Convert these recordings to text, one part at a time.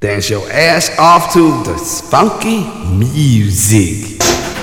Dance your ass off to the funky music.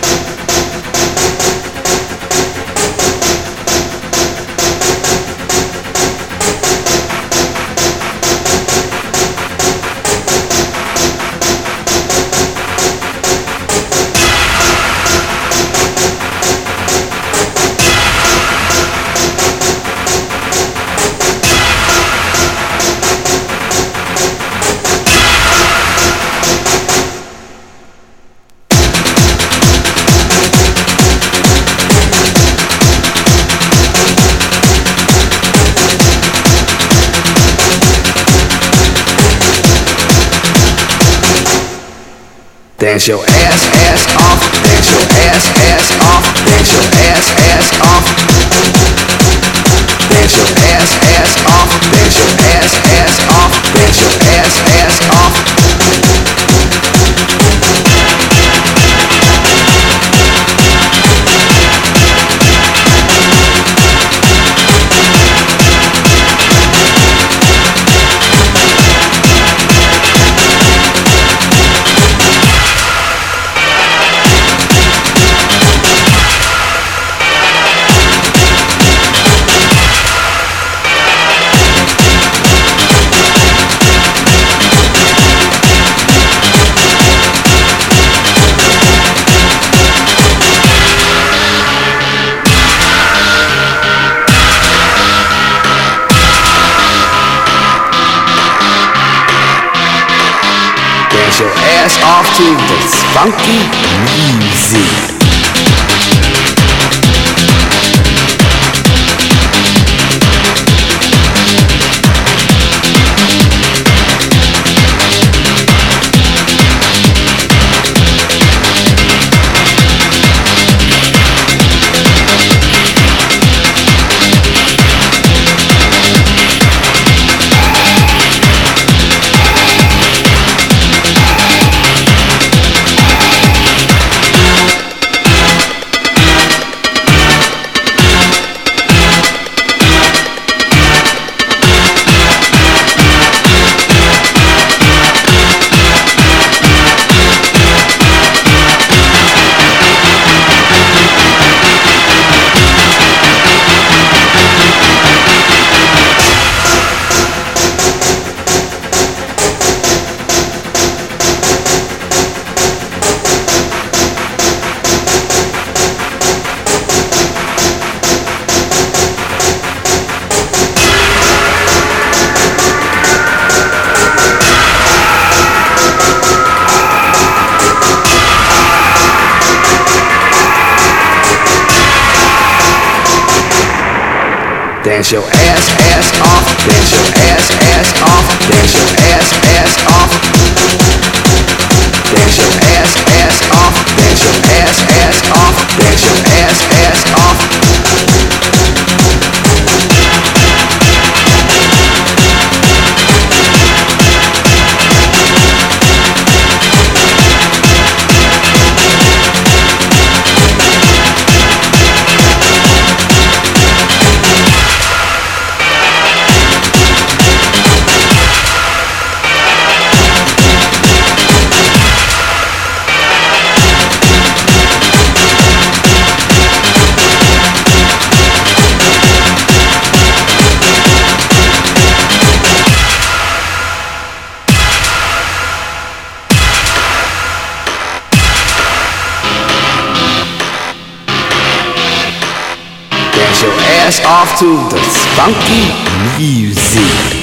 Dance your ass off, dance your ass off, dance your ass off. Dance your ass off, dance your ass off, dance your ass off. Dance your ass off to this funky music. Dance your ass off, dance your ass off, dance your ass off. Dance your ass off, dance your ass off, dance your ass off. Dance your ass off to the funky music.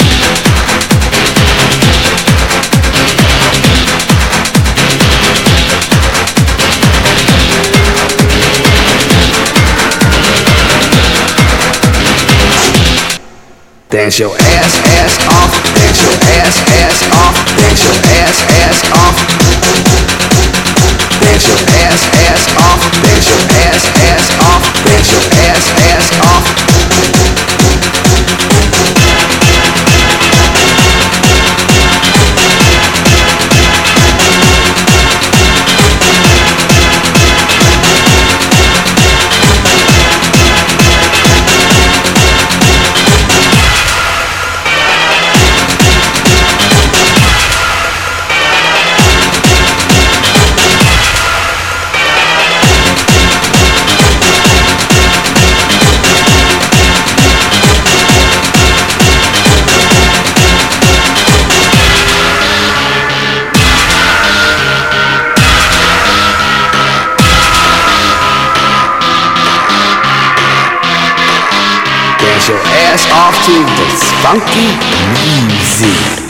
Dance your ass off, dance your ass off, dance your ass off. Dance your ass off, dance your ass off, dance your ass off. ass off to this funky music.